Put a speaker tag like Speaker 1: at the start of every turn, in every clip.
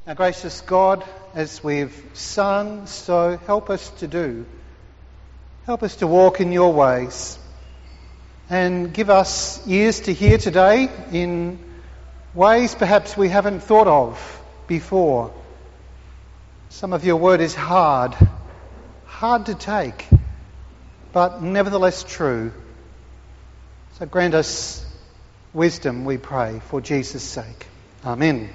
Speaker 1: Our gracious God, as we've sung, so help us to do. Help us to walk in your ways. And give us ears to hear today in ways perhaps we haven't thought of before. Some of your word is hard to take, but nevertheless true. So grant us wisdom, we pray, for Jesus' sake. Amen.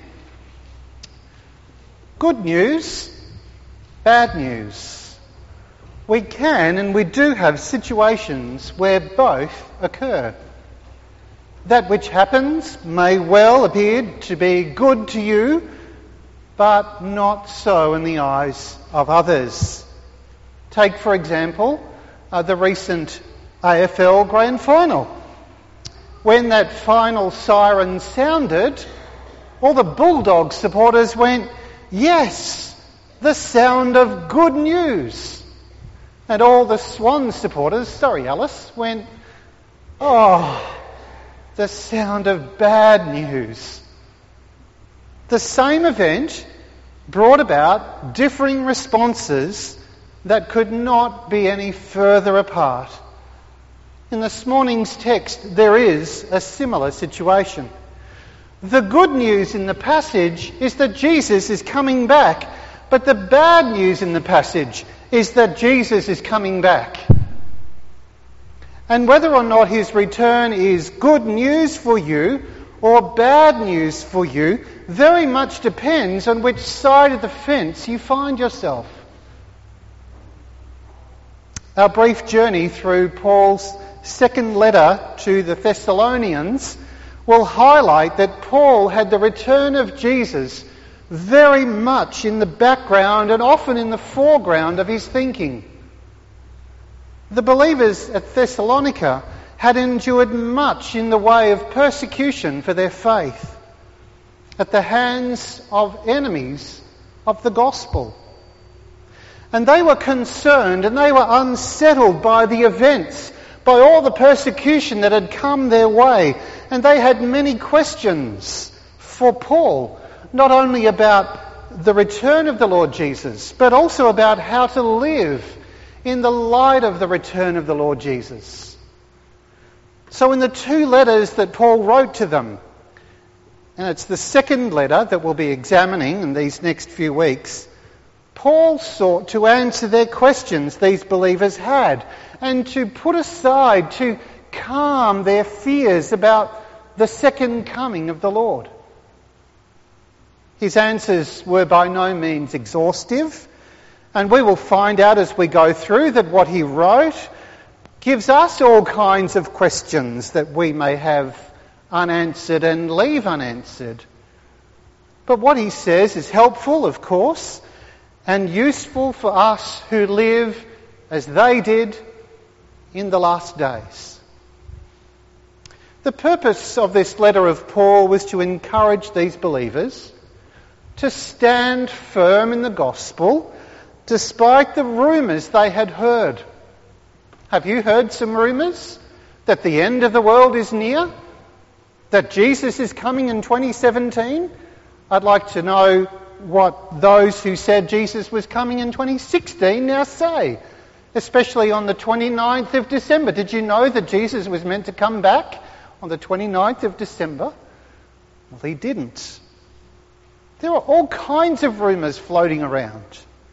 Speaker 1: Good news, bad news. We can and we do have situations where both occur. That which happens may well appear to be good to you, but not so in the eyes of others. Take, for example, the recent AFL Grand Final. When that final siren sounded, all the Bulldogs supporters went, "Yes, the sound of good news." And all the Swans supporters, sorry Alice, went, "Oh, the sound of bad news." The same event brought about differing responses that could not be any further apart. In this morning's text, there is a similar situation. The good news in the passage is that Jesus is coming back, but the bad news in the passage is that Jesus is coming back. And whether or not his return is good news for you or bad news for you very much depends on which side of the fence you find yourself. Our brief journey through Paul's second letter to the Thessalonians will highlight that Paul had the return of Jesus very much in the background and often in the foreground of his thinking. The believers at Thessalonica had endured much in the way of persecution for their faith at the hands of enemies of the gospel. And they were concerned and they were unsettled by the events, by all the persecution that had come their way. And they had many questions for Paul, not only about the return of the Lord Jesus, but also about how to live in the light of the return of the Lord Jesus. So in the two letters that Paul wrote to them, and it's the second letter that we'll be examining in these next few weeks, Paul sought to answer their questions these believers had and to put aside, to calm their fears about the second coming of the Lord. His answers were by no means exhaustive, and we will find out as we go through that what he wrote gives us all kinds of questions that we may have unanswered and leave unanswered. But what he says is helpful, of course, and useful for us who live as they did in the last days. The purpose of this letter of Paul was to encourage these believers to stand firm in the gospel despite the rumours they had heard. Have you heard some rumours that the end of the world is near? That Jesus is coming in 2017? I'd like to know what those who said Jesus was coming in 2016 now say, especially on the 29th of December. Did you know that Jesus was meant to come back on the 29th of December? Well, he didn't. There are all kinds of rumours floating around.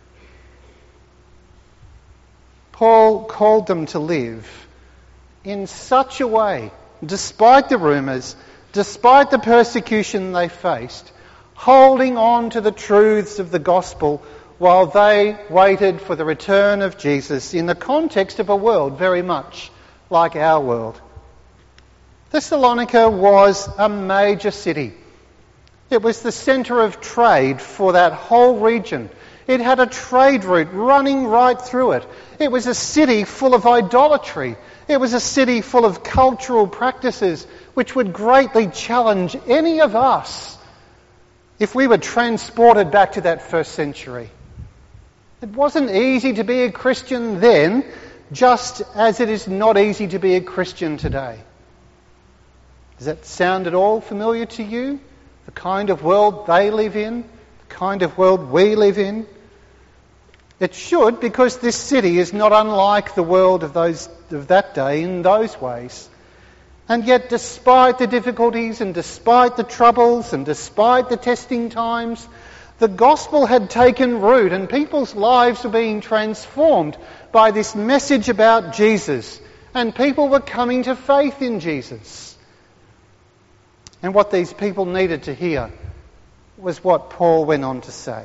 Speaker 1: Paul called them to live in such a way, despite the rumours, despite the persecution they faced, holding on to the truths of the gospel while they waited for the return of Jesus in the context of a world very much like our world. Thessalonica was a major city. It was the centre of trade for that whole region. It had a trade route running right through it. It was a city full of idolatry. It was a city full of cultural practices which would greatly challenge any of us if we were transported back to that first century. It wasn't easy to be a Christian then, just as it is not easy to be a Christian today. Does that sound at all familiar to you? The kind of world they live in, the kind of world we live in? It should, because this city is not unlike the world of that day in those ways. And yet, despite the difficulties and despite the troubles and despite the testing times, the gospel had taken root and people's lives were being transformed by this message about Jesus. And people were coming to faith in Jesus. And what these people needed to hear was what Paul went on to say.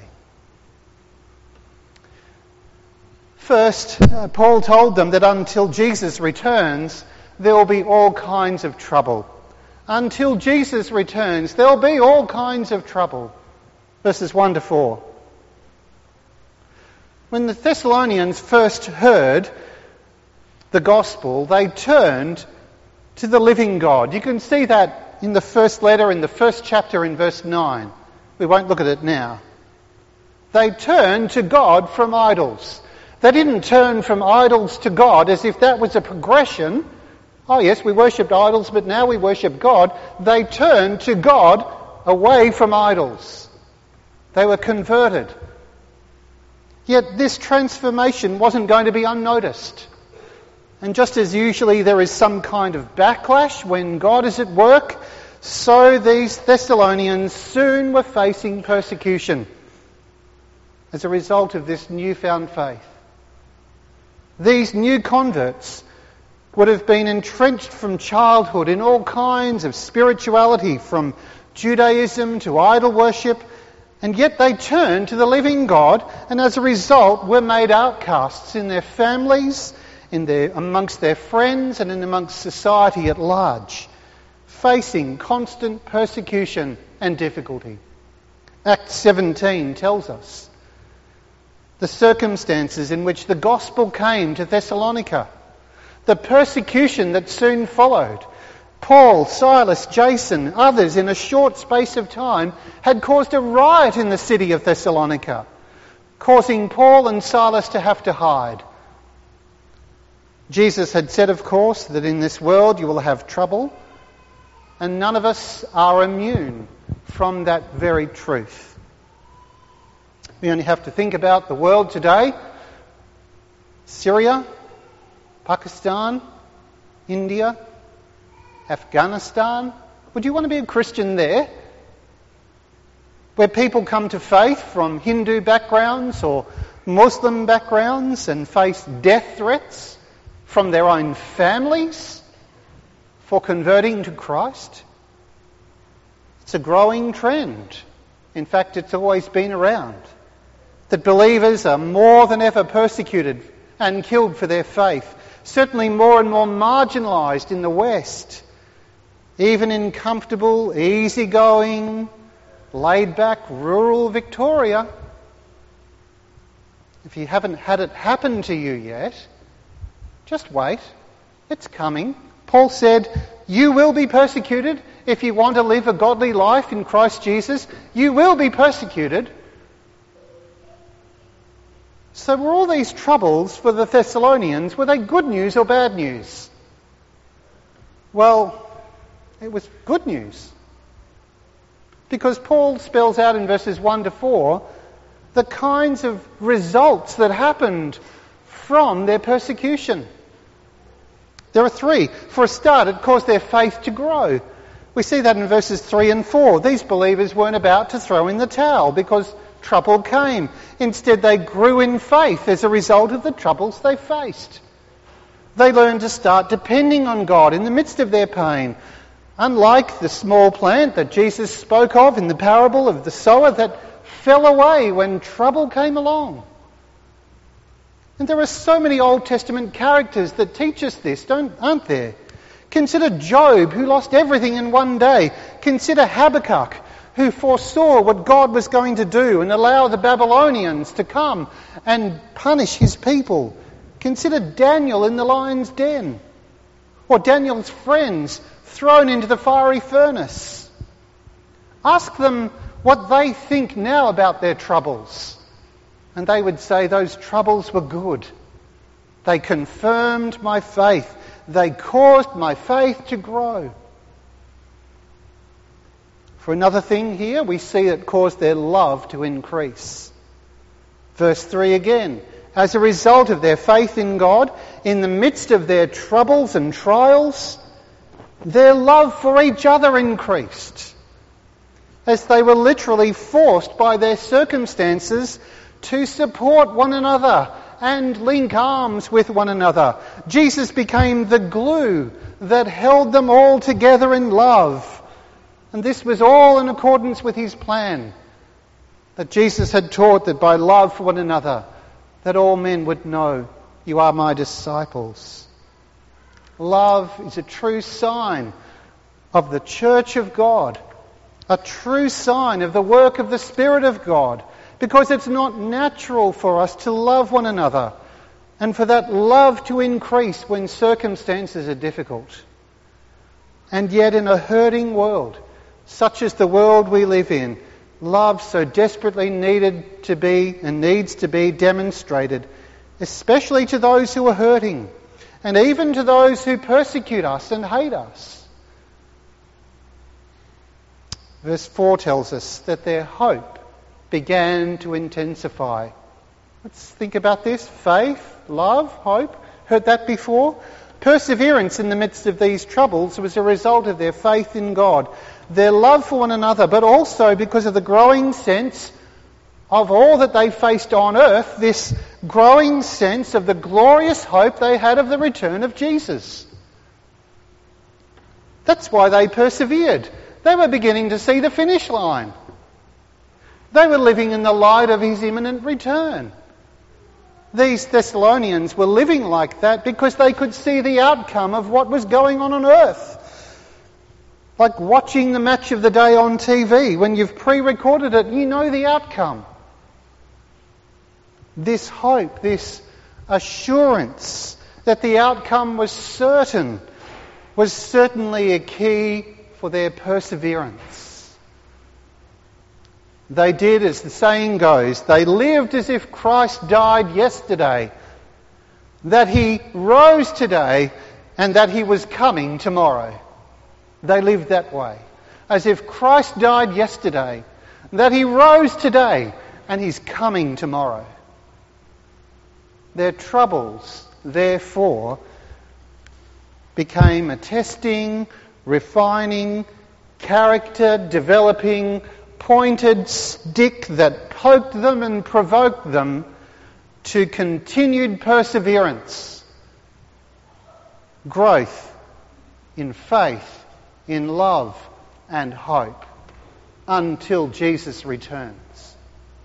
Speaker 1: First, Paul told them that until Jesus returns, there will be all kinds of trouble. Until Jesus returns, there will be all kinds of trouble. Verses 1 to 4. When the Thessalonians first heard the gospel, they turned to the living God. You can see that in the first letter, in the first chapter, in verse 9. We won't look at it now. They turned to God from idols. They didn't turn from idols to God as if that was a progression. Oh yes, we worshipped idols, but now we worship God. They turned to God away from idols. They were converted. Yet this transformation wasn't going to be unnoticed. And just as usually there is some kind of backlash when God is at work, so these Thessalonians soon were facing persecution as a result of this newfound faith. These new converts would have been entrenched from childhood in all kinds of spirituality, from Judaism to idol worship, and yet they turned to the living God, and as a result were made outcasts in their families, amongst their friends, and amongst society at large, facing constant persecution and difficulty. Acts 17 tells us the circumstances in which the gospel came to Thessalonica, the persecution that soon followed. Paul, Silas, Jason, others in a short space of time had caused a riot in the city of Thessalonica, causing Paul and Silas to have to hide. Jesus had said, of course, that in this world you will have trouble, and none of us are immune from that very truth. We only have to think about the world today. Syria, Pakistan, India, Afghanistan. Would you want to be a Christian there? Where people come to faith from Hindu backgrounds or Muslim backgrounds and face death threats from their own families for converting to Christ? It's a growing trend. In fact, it's always been around. That believers are more than ever persecuted and killed for their faith. Certainly more and more marginalised in the West. Even in comfortable, easygoing, laid-back rural Victoria. If you haven't had it happen to you yet, just wait. It's coming. Paul said, you will be persecuted if you want to live a godly life in Christ Jesus. You will be persecuted. So were all these troubles for the Thessalonians, were they good news or bad news? Well, it was good news. Because Paul spells out in verses 1 to 4 the kinds of results that happened from their persecution. There are three. For a start, it caused their faith to grow. We see that in verses 3 and 4. These believers weren't about to throw in the towel because trouble came. Instead, they grew in faith as a result of the troubles they faced. They learned to start depending on God in the midst of their pain. Unlike the small plant that Jesus spoke of in the parable of the sower that fell away when trouble came along. And there are so many Old Testament characters that teach us this, aren't there? Consider Job, who lost everything in one day. Consider Habakkuk, who foresaw what God was going to do and allow the Babylonians to come and punish his people. Consider Daniel in the lion's den, or Daniel's friends thrown into the fiery furnace. Ask them what they think now about their troubles, and they would say those troubles were good. They confirmed my faith. They caused my faith to grow. For another thing here, we see it caused their love to increase. Verse 3 again, as a result of their faith in God, in the midst of their troubles and trials, their love for each other increased, as they were literally forced by their circumstances to support one another and link arms with one another. Jesus became the glue that held them all together in love. And this was all in accordance with his plan, that Jesus had taught that by love for one another, that all men would know you are my disciples. Love is a true sign of the church of God, a true sign of the work of the Spirit of God, because it's not natural for us to love one another and for that love to increase when circumstances are difficult. And yet in a hurting world, such as the world we live in, love so desperately needed to be and needs to be demonstrated, especially to those who are hurting and even to those who persecute us and hate us. Verse 4 tells us that their hope began to intensify. Let's think about this. Faith, love, hope. Heard that before? Perseverance in the midst of these troubles was a result of their faith in God, their love for one another, but also because of the growing sense of all that they faced on earth, this growing sense of the glorious hope they had of the return of Jesus. That's why they persevered. They were beginning to see the finish line. They were living in the light of his imminent return. These Thessalonians were living like that because they could see the outcome of what was going on earth. Like watching the match of the day on TV. When you've pre-recorded it, you know the outcome. This hope, this assurance that the outcome was certain, was certainly a key for their perseverance. They did, as the saying goes, they lived as if Christ died yesterday, that he rose today, and that he was coming tomorrow. They lived that way, as if Christ died yesterday, that he rose today, and he's coming tomorrow. Their troubles, therefore, became a testing, refining, character-developing, pointed stick that poked them and provoked them to continued perseverance, growth in faith, in love and hope, until Jesus returns.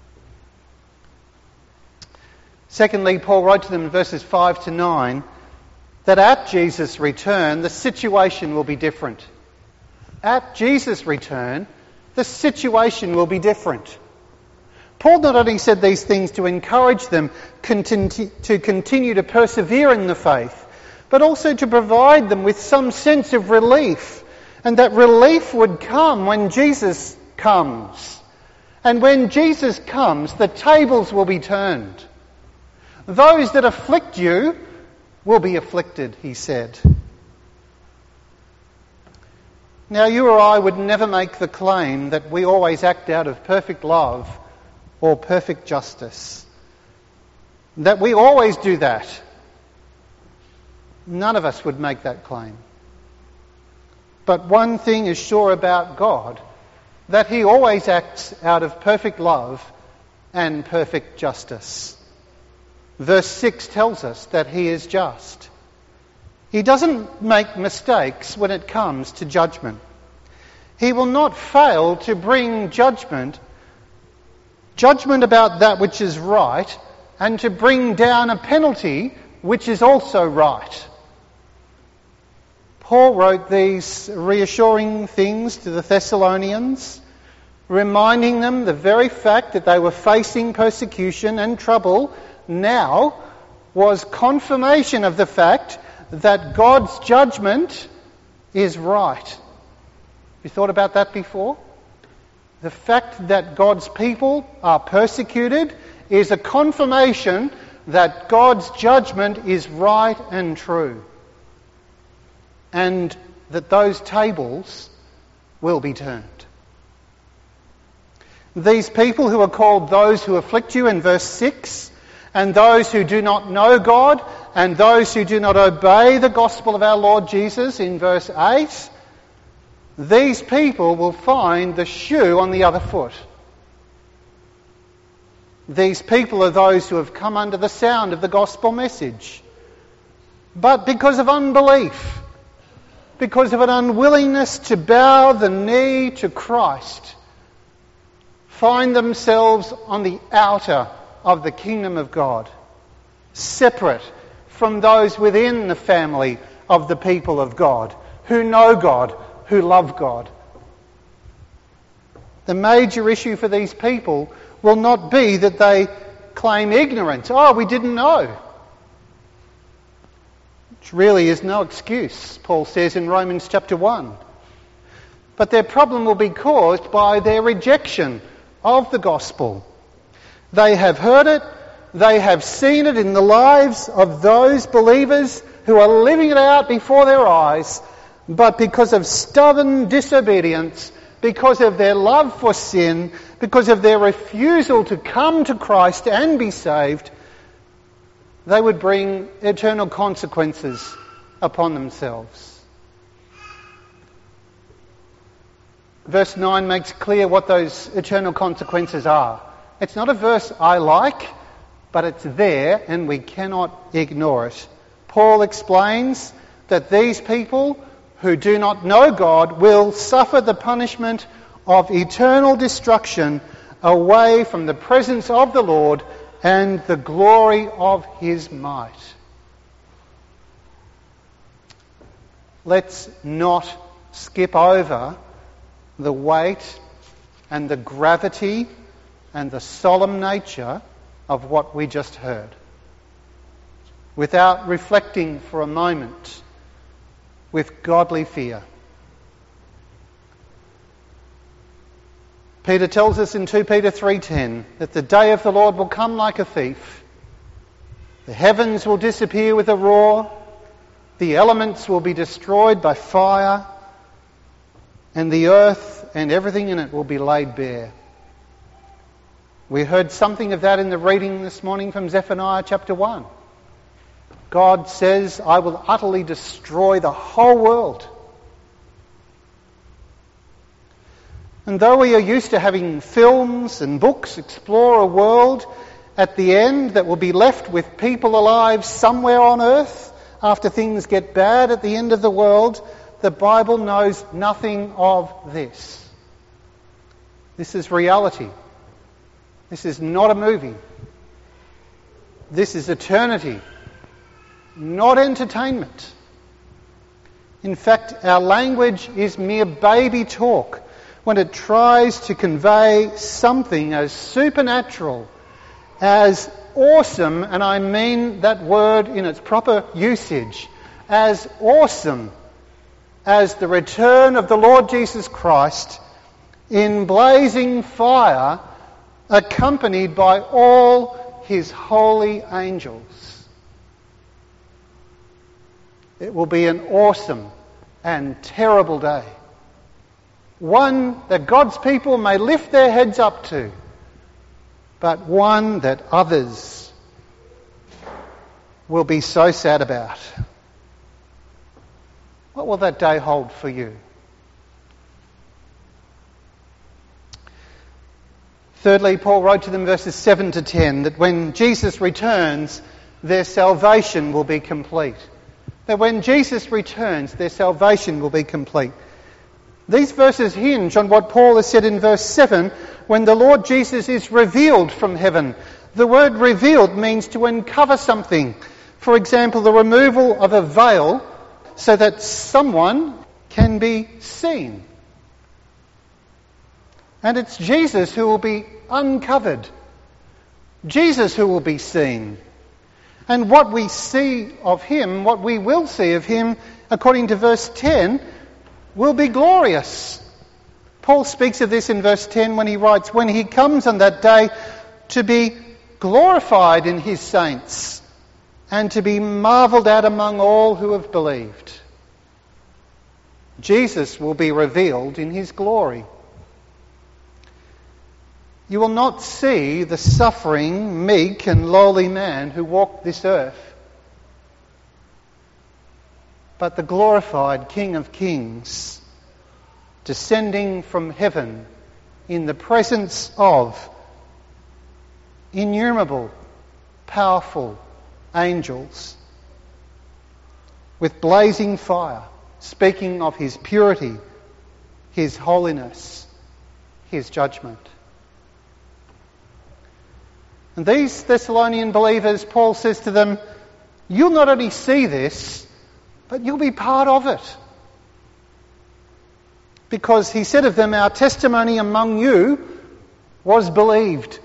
Speaker 1: Secondly, Paul wrote to them in verses 5 to 9 that at Jesus' return, the situation will be different. At Jesus' return, the situation will be different. Paul not only said these things to encourage them to continue to persevere in the faith, but also to provide them with some sense of relief. And that relief would come when Jesus comes. And when Jesus comes, the tables will be turned. Those that afflict you will be afflicted, he said. Now, you or I would never make the claim that we always act out of perfect love or perfect justice. That we always do that. None of us would make that claim. But one thing is sure about God, that he always acts out of perfect love and perfect justice. Verse 6 tells us that he is just. He doesn't make mistakes when it comes to judgment. He will not fail to bring judgment about that which is right, and to bring down a penalty which is also right. Paul wrote these reassuring things to the Thessalonians, reminding them the very fact that they were facing persecution and trouble now was confirmation of the fact that God's judgment is right. Have you thought about that before? The fact that God's people are persecuted is a confirmation that God's judgment is right and true. And that those tables will be turned. These people who are called those who afflict you in verse 6, and those who do not know God, and those who do not obey the gospel of our Lord Jesus in verse 8, these people will find the shoe on the other foot. These people are those who have come under the sound of the gospel message, but because of unbelief, because of an unwillingness to bow the knee to Christ, find themselves on the outer of the kingdom of God, separate from those within the family of the people of God, who know God, who love God. The major issue for these people will not be that they claim ignorance. Oh, we didn't know. Which really is no excuse, Paul says in Romans chapter 1. But their problem will be caused by their rejection of the gospel. They have heard it, they have seen it in the lives of those believers who are living it out before their eyes, but because of stubborn disobedience, because of their love for sin, because of their refusal to come to Christ and be saved, they would bring eternal consequences upon themselves. Verse 9 makes clear what those eternal consequences are. It's not a verse I like, but it's there and we cannot ignore it. Paul explains that these people who do not know God will suffer the punishment of eternal destruction away from the presence of the Lord and the glory of his might. Let's not skip over the weight and the gravity and the solemn nature of what we just heard without reflecting for a moment with godly fear. Peter tells us in 2 Peter 3:10 that the day of the Lord will come like a thief. The heavens will disappear with a roar, the elements will be destroyed by fire, and the earth and everything in it will be laid bare. We heard something of that in the reading this morning from Zephaniah chapter 1. God says, I will utterly destroy the whole world. And though we are used to having films and books explore a world at the end that will be left with people alive somewhere on earth after things get bad at the end of the world, the Bible knows nothing of this. This is reality. This is not a movie. This is eternity, not entertainment. In fact, our language is mere baby talk when it tries to convey something as supernatural, as awesome, and I mean that word in its proper usage, as awesome as the return of the Lord Jesus Christ in blazing fire, accompanied by all his holy angels. It will be an awesome and terrible day. One that God's people may lift their heads up to, but one that others will be so sad about. What will that day hold for you? Thirdly, Paul wrote to them verses 7 to 10 that when Jesus returns, their salvation will be complete. That when Jesus returns, their salvation will be complete. These verses hinge on what Paul has said in verse 7, when the Lord Jesus is revealed from heaven. The word revealed means to uncover something. For example, the removal of a veil so that someone can be seen. And it's Jesus who will be uncovered. Jesus who will be seen. And what we see of him, what we will see of him, according to verse 10, will be glorious. Paul speaks of this in verse 10 when he writes, when he comes on that day to be glorified in his saints and to be marvelled at among all who have believed. Jesus will be revealed in his glory. You will not see the suffering, meek and lowly man who walked this earth, but the glorified King of Kings, descending from heaven in the presence of innumerable, powerful angels, with blazing fire, speaking of his purity, his holiness, his judgment. And these Thessalonian believers, Paul says to them, you'll not only see this, but you'll be part of it. Because he said of them, our testimony among you was believed.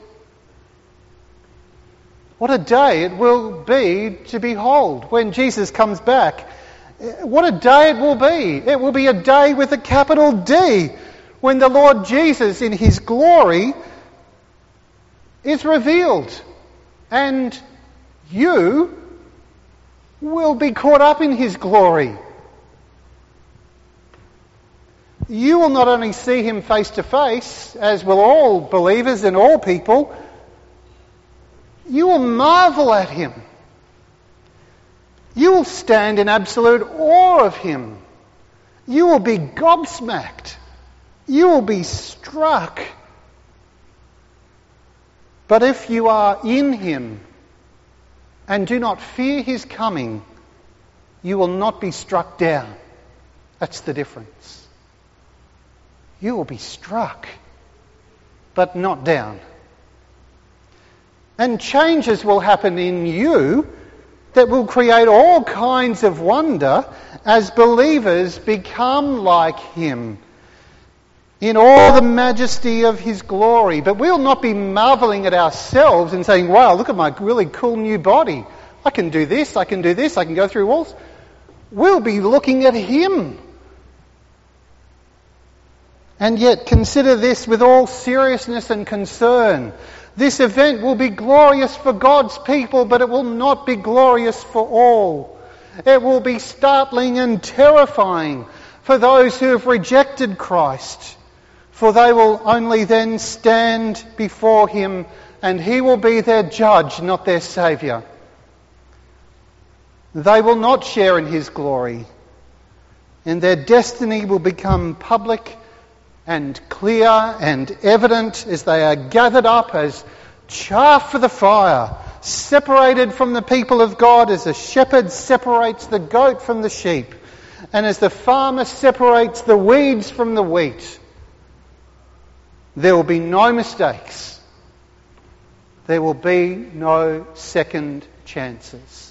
Speaker 1: What a day it will be to behold when Jesus comes back. What a day it will be. It will be a day with a capital D, when the Lord Jesus in his glory is revealed. And you will be caught up in his glory. You will not only see him face to face, as will all believers and all people, you will marvel at him. You will stand in absolute awe of him. You will be gobsmacked. You will be struck. But if you are in him and do not fear his coming, you will not be struck down. That's the difference. You will be struck, but not down. And changes will happen in you that will create all kinds of wonder as believers become like him in all the majesty of his glory. But we'll not be marvelling at ourselves and saying, wow, look at my really cool new body. I can do this, I can do this, I can go through walls. We'll be looking at him. And yet consider this with all seriousness and concern. This event will be glorious for God's people, but it will not be glorious for all. It will be startling and terrifying for those who have rejected Christ, for they will only then stand before him and he will be their judge, not their saviour. They will not share in his glory, and their destiny will become public and clear and evident as they are gathered up as chaff for the fire, separated from the people of God as a shepherd separates the goat from the sheep, and as the farmer separates the weeds from the wheat. There will be no mistakes. There will be no second chances.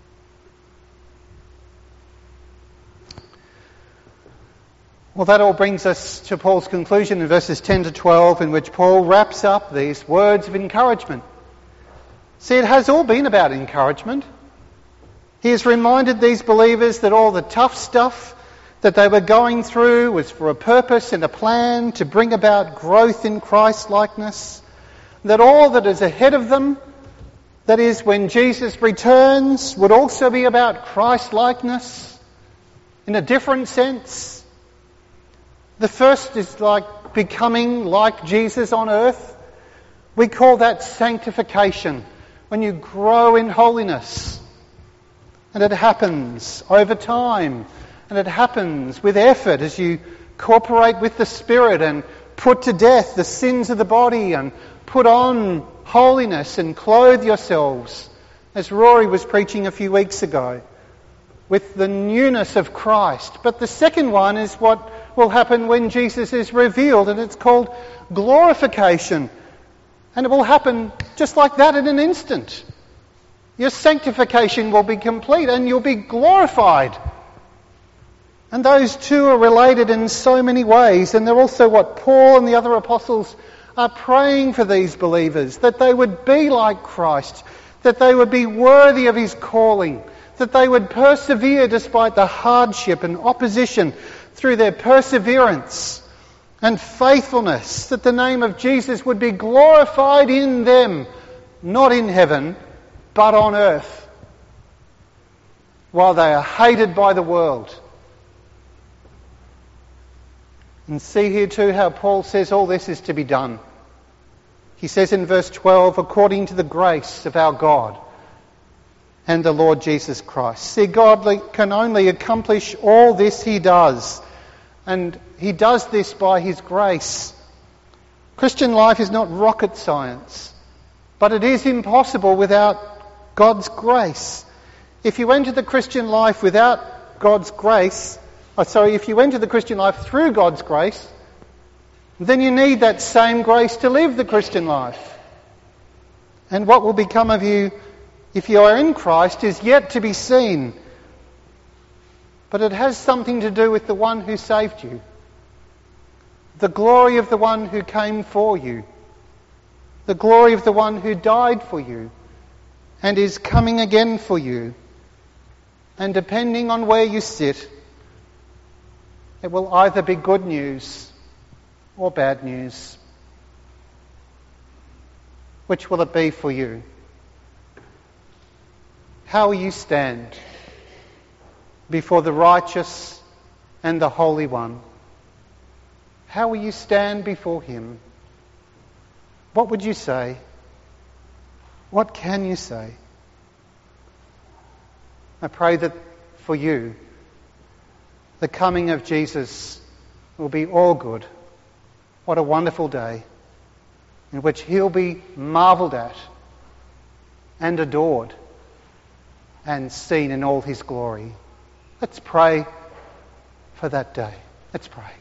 Speaker 1: Well, that all brings us to Paul's conclusion in verses 10 to 12, in which Paul wraps up these words of encouragement. See, it has all been about encouragement. He has reminded these believers that all the tough stuff that they were going through was for a purpose and a plan to bring about growth in Christ-likeness. That all that is ahead of them, that is, when Jesus returns, would also be about Christ-likeness in a different sense. The first is like becoming like Jesus on earth. We call that sanctification, when you grow in holiness. And it happens over time. And it happens with effort as you cooperate with the Spirit and put to death the sins of the body and put on holiness and clothe yourselves, as Rory was preaching a few weeks ago, with the newness of Christ. But the second one is what will happen when Jesus is revealed, and it's called glorification. And it will happen just like that in an instant. Your sanctification will be complete and you'll be glorified. And those two are related in so many ways, and they're also what Paul and the other apostles are praying for these believers, that they would be like Christ, that they would be worthy of his calling, that they would persevere despite the hardship and opposition through their perseverance and faithfulness, that the name of Jesus would be glorified in them, not in heaven, but on earth, while they are hated by the world. And see here too how Paul says all this is to be done He says in verse 12, according to the grace of our God and the Lord Jesus Christ. See, God can only accomplish all this he does. And he does this by his grace. Christian life is not rocket science, but it is impossible without God's grace. If you enter the Christian life without God's grace, if you enter the Christian life through God's grace, then you need that same grace to live the Christian life. And what will become of you if you are in Christ is yet to be seen. But it has something to do with the one who saved you. The glory of the one who came for you. The glory of the one who died for you and is coming again for you. And depending on where you sit, it will either be good news or bad news. Which will it be for you? How will you stand before the righteous and the Holy One? How will you stand before him? What would you say? What can you say? I pray that for you, the coming of Jesus will be all good. What a wonderful day in which he'll be marvelled at and adored and seen in all his glory. Let's pray for that day. Let's pray.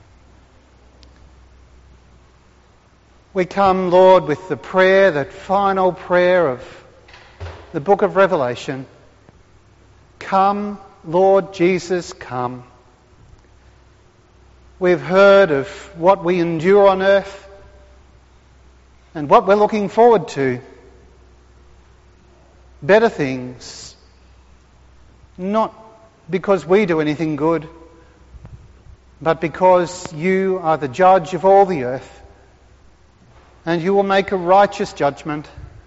Speaker 1: We come, Lord, with the prayer, that final prayer of the book of Revelation. Come, Lord Jesus, come. We've heard of what we endure on earth and what we're looking forward to. Better things. Not because we do anything good, but because you are the judge of all the earth, and you will make a righteous judgment.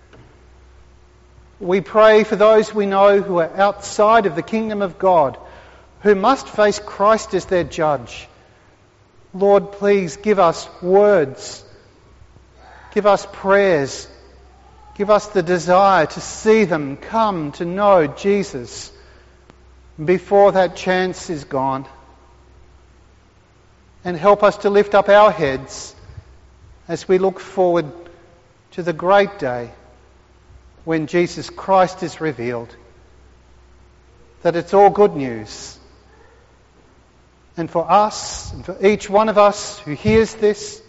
Speaker 1: We pray for those we know who are outside of the kingdom of God, who must face Christ as their judge. Lord, please give us words, give us prayers, give us the desire to see them come to know Jesus before that chance is gone. And help us to lift up our heads as we look forward to the great day when Jesus Christ is revealed, that it's all good news. And for us, and for each one of us who hears this,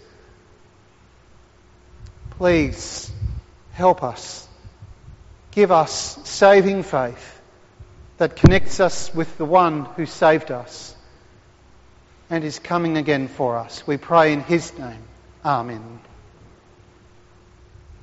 Speaker 1: please help us. Give us saving faith that connects us with the one who saved us and is coming again for us. We pray in his name. Amen.